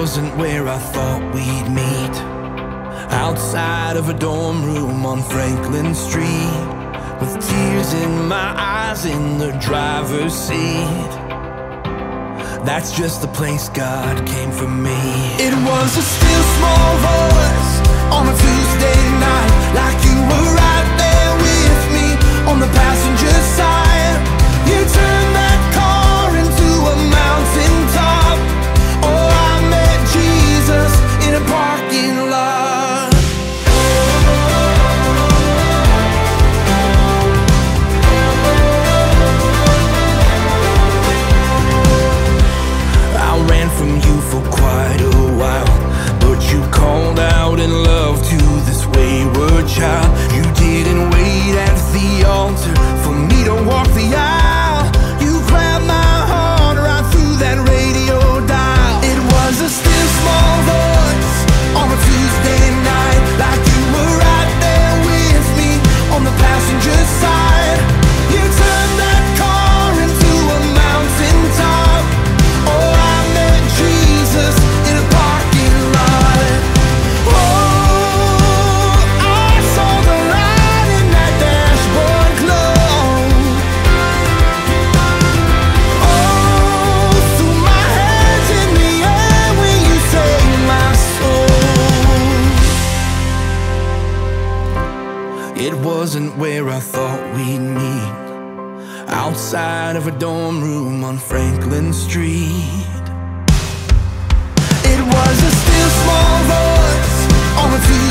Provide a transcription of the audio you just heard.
wasn't where I thought we'd meet. Outside of a dorm room on Franklin Street, with tears in my eyes in the driver's seat. That's just the place God came for me. It was a still small voice on a Tuesday night, like you were right there with me on the passenger side. You turned that car into a mountaintop. Oh, I met Jesus in a parking lot. I ran from you for quite a while, but you called out in love to this wayward child. You didn't wait at the altar for me to walk the aisle. You grabbed my heart right through that radio dial. It was a still small voice on a Tuesday night, like you were right there with me on the passenger side. You turned that car into a mountaintop. Oh, I met Jesus in a parking lot. Oh, I saw the light in that dashboard glow. Oh, threw my hands in the air when you saved my soul. It wasn't where I thought we'd meet. Outside of a dorm room on Franklin Street. It was a still small voice on a